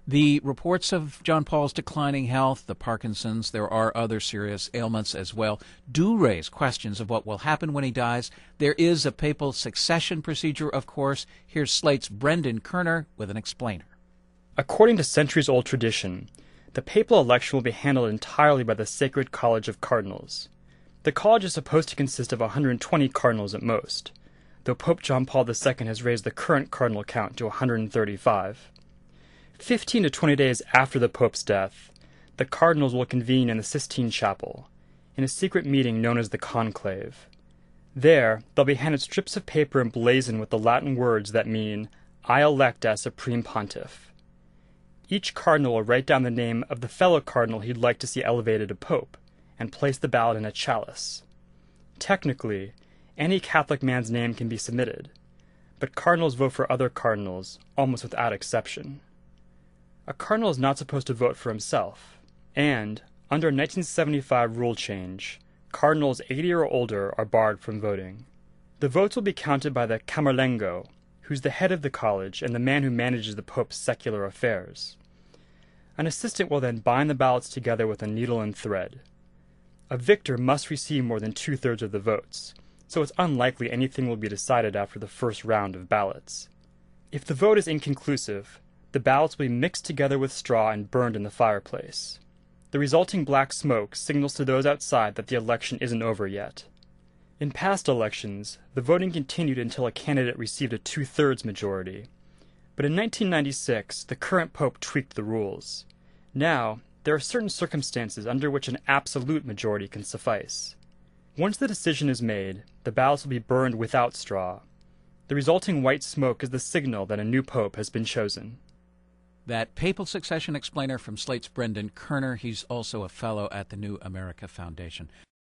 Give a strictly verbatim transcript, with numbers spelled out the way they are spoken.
The reports of John Paul's declining health, the Parkinson's, there are other serious ailments as well, do raise questions of what will happen when he dies. There is a papal succession procedure, of course. Here's Slate's Brendan Kerner with an explainer. According to centuries-old tradition, the papal election will be handled entirely by the Sacred College of Cardinals. The college is supposed to consist of one hundred twenty cardinals at most, though Pope John Paul the Second has raised the current cardinal count to one hundred thirty-five. Fifteen to twenty days after the Pope's death, the cardinals will convene in the Sistine Chapel, in a secret meeting known as the Conclave. There, they'll be handed strips of paper emblazoned with the Latin words that mean, "I elect as Supreme Pontiff." Each cardinal will write down the name of the fellow cardinal he'd like to see elevated to pope, and place the ballot in a chalice. Technically, any Catholic man's name can be submitted, but cardinals vote for other cardinals, almost without exception. A cardinal is not supposed to vote for himself, and, under a nineteen seventy-five rule change, cardinals eighty or older are barred from voting. The votes will be counted by the Camerlengo, who's the head of the college and the man who manages the Pope's secular affairs. An assistant will then bind the ballots together with a needle and thread. A victor must receive more than two-thirds of the votes, so it's unlikely anything will be decided after the first round of ballots. If the vote is inconclusive, the ballots will be mixed together with straw and burned in the fireplace. The resulting black smoke signals to those outside that the election isn't over yet. In past elections, the voting continued until a candidate received a two-thirds majority. But in nineteen ninety-six, the current pope tweaked the rules. Now, there are certain circumstances under which an absolute majority can suffice. Once the decision is made, the ballots will be burned without straw. The resulting white smoke is the signal that a new pope has been chosen. That papal succession explainer from Slate's Brendan Kerner. He's also a fellow at the New America Foundation.